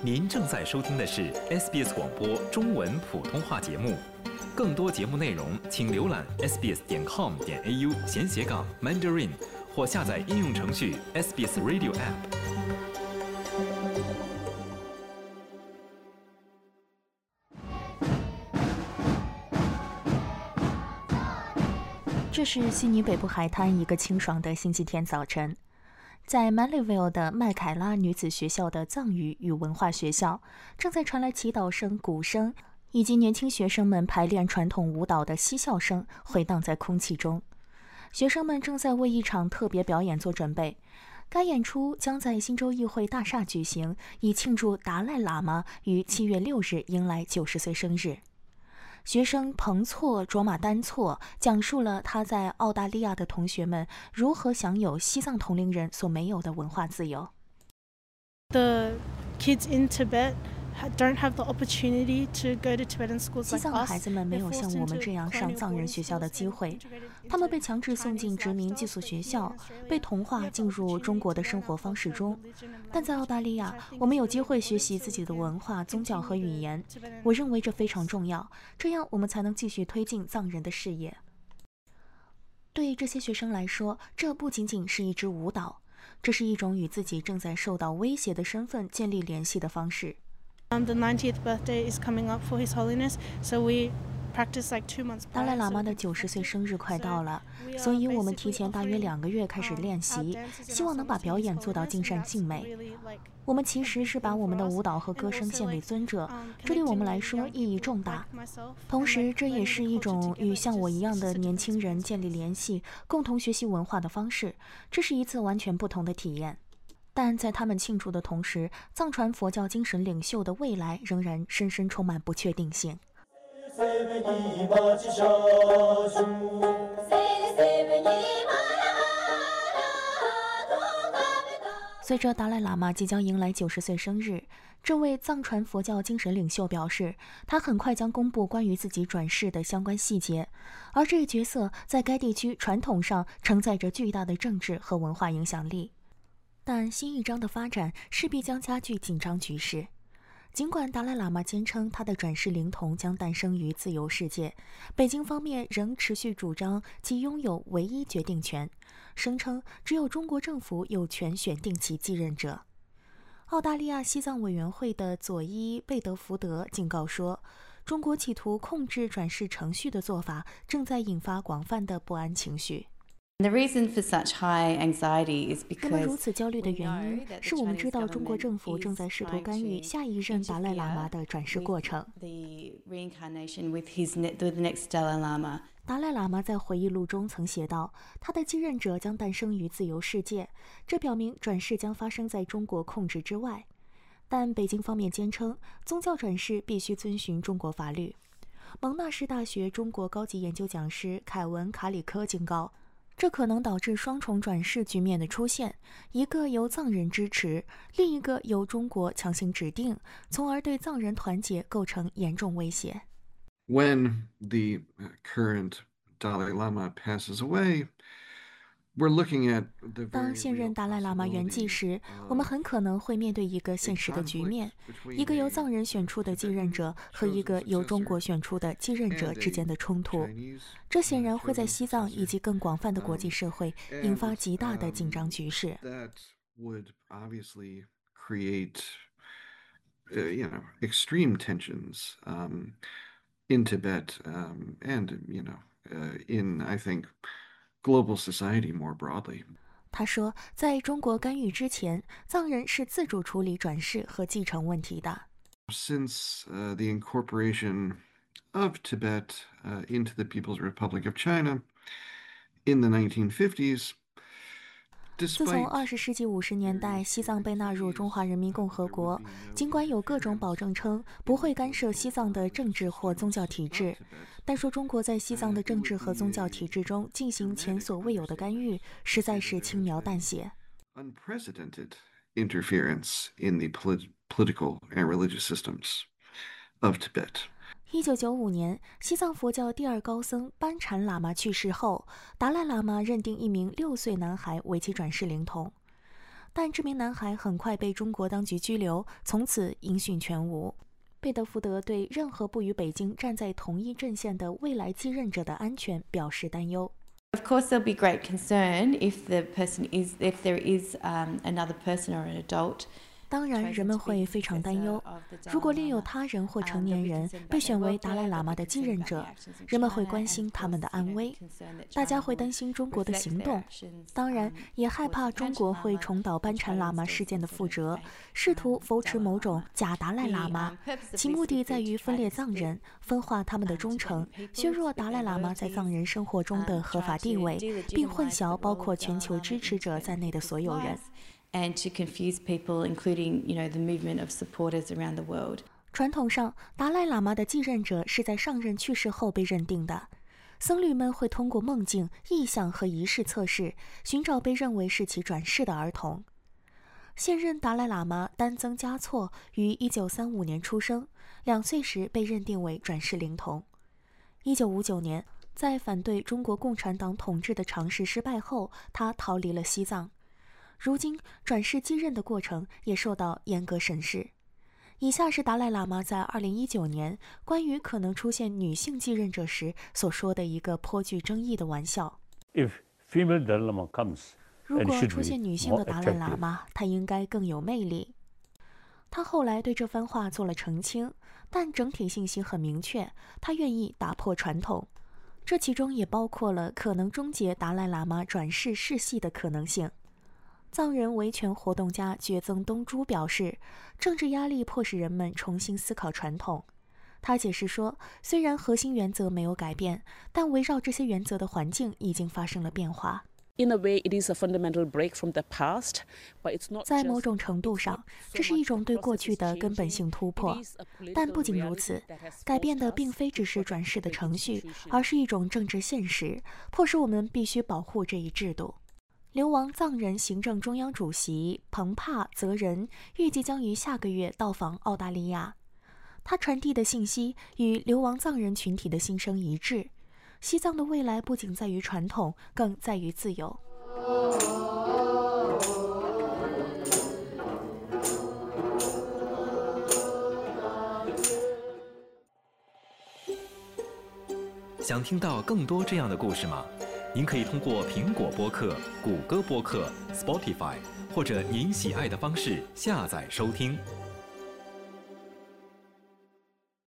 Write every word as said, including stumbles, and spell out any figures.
您正在收听的是 S B S 广播中文普通话节目，更多节目内容请浏览 s b s 点 com 点 a u 闲斜杠 Mandarin 或下载应用程序 S B S Radio App。 这是悉尼北部海滩一个清爽的星期天早晨，在 Manlyville 的麦凯拉女子学校的藏语与文化学校，正在传来祈祷声、鼓声以及年轻学生们排练传统舞蹈的嬉笑声回荡在空气中。学生们正在为一场特别表演做准备，该演出将在新州议会大厦举行，以庆祝达赖喇嘛于七月六日迎来九十岁生日。学生彭措卓玛丹措讲述了他在澳大利亚的同学们如何享有西藏同龄人所没有的文化自由。 The kids in Tibet don't have the opportunity to go to Tibetan schools 西 like 藏的 us. 孩子们没有像我们这样上藏人学校的机会，他们被强制送进殖民寄宿学校，被同化进入中国的生活方式中。但在澳大利亚，我们有机会学习自己的文化、宗教和语言，我认为这非常重要，这样我们才能继续推进藏人的事业。对这些学生来说，这不仅仅是一支舞蹈，这是一种与自己正在受到威胁的身份建立联系的方式。 Um, the ninetieth birthday is coming up for His Holiness, so we practice like two months. 达赖喇嘛的九十岁生日快到了，所以我们提前大约两个月开始练习，希望能把表演做到尽善尽美。我们其实是把我们的舞蹈和歌声献给尊者，这对我们来说意义重大。同时，这也是一种与像我一样的年轻人建立联系、共同学习文化的方式。这是一次完全不同的体验。但在他们庆祝的同时，藏传佛教精神领袖的未来仍然深深充满不确定性。随着达赖喇嘛即将迎来九十岁生日，这位藏传佛教精神领袖表示，他很快将公布关于自己转世的相关细节，而这一角色在该地区传统上承载着巨大的政治和文化影响力。但新一章的发展势必将加剧紧张局势。尽管达赖喇嘛坚称他的转世灵童将诞生于自由世界，北京方面仍持续主张其拥有唯一决定权，声称只有中国政府有权选定其继任者。澳大利亚西藏委员会的佐伊贝德福德警告说，中国企图控制转世程序的做法正在引发广泛的不安情绪。 The reason for such high anxiety is 人们如 because 此焦虑的原因是我们知道中国政府正在试图干预下一任达赖喇嘛的转世过程。 the reincarnation with his ne- with the next Dalai Lama. 达赖喇嘛在回忆录中曾写道，他的继任者将诞生于自由世界，这表明转世将发生在中国控制之外。但北京方面坚称，宗教转世必须遵循中国法律。蒙纳士大学中国高级研究讲师凯文·卡里科警告，这可能导致双重转世局面的出现，一个由藏人支持，另一个由中国强行指定，从而对藏人团结构成严重威胁。 When the current Dalai Lama passes away, we're looking at the 当 very 现任 real 达赖喇嘛圆寂 possibility 时，我们很可能会面对一个现实的局面，一个由藏人选出的继任者和一个由中国选出的继任者之间的冲突。这显然会在西藏以及更广泛的国际社会引发极大的紧张局势。 That would obviously create, uh, you know, extreme tensions um, in Tibet um, and, you know, uh, in, I think, global society more broadly. 他说，在中国干预之前，藏人是自主处理转世和继承问题的。 Since uh, the incorporation of Tibet uh, into the People's Republic of China in the nineteen fifties, 自从二十世纪五十年代西藏被纳入中华人民共和国，尽管有各种保证称不会干涉西藏的政治或宗教体制，但说中国在西藏的政治和宗教体制中进行前所未有的干预，实在是轻描淡写。 unprecedented interference in the polit- political and religious systems of Tibet. 一九九五年，西藏佛教第二高僧班禅喇嘛去世后，达赖喇嘛认定一名六岁男孩为其转世灵童。 但这名男孩很快被中国当局拘留，从此音讯全无。贝德福德对任何不与北京站在同一阵线的未来继任者的安全表示担忧。 Of course, there'll be great concern if the person is, if there is um, another person or an adult. 当然，人们会非常担忧，如果另有他人或成年人被选为达赖喇嘛的继任者，人们会关心他们的安危，大家会担心中国的行动，当然也害怕中国会重蹈班禅喇嘛事件的覆辙，试图扶持某种假达赖喇嘛，其目的在于分裂藏人，分化他们的忠诚，削弱达赖喇嘛在藏人生活中的合法地位，并混淆包括全球支持者在内的所有人。 And to confuse people, including, you know, the movement of supporters around the world. 传统上，达赖喇嘛的继任者是在上任去世后被认定的。僧侣们会通过梦境、意象和仪式测试，寻找被认为是其转世的儿童。现任达赖喇嘛丹增嘉措于一九三五年出生，两岁时被认定为转世灵童。一九五九年，在反对中国共产党统治的尝试失败后，他逃离了西藏。如今，转世继任的过程也受到严格审视。以下是达赖喇嘛在二零一九年关于可能出现女性继任者时所说的一个颇具争议的玩笑。 If female Dalai Lama comes, 如果出现女性的达赖喇嘛，她应该更有魅力。他后来对这番话做了澄清，但整体信息很明确，他愿意打破传统。这其中也包括了可能终结达赖喇嘛转世世系的可能性。藏人维权活动家觉增东珠表示，政治压力迫使人们重新思考传统。他解释说，虽然核心原则没有改变，但围绕这些原则的环境已经发生了变化。在某种程度上，这是一种对过去的根本性突破。但不仅如此，改变的并非只是转世的程序，而是一种政治现实，迫使我们必须保护这一制度。流亡藏人行政中央主席彭帕泽仁预计将于下个月到访澳大利亚。他传递的信息与流亡藏人群体的心声一致。西藏的未来不仅在于传统，更在于自由。 想听到更多这样的故事吗？您可以通过苹果播客、谷歌播客、Spotify 或者您喜爱的方式下载收听。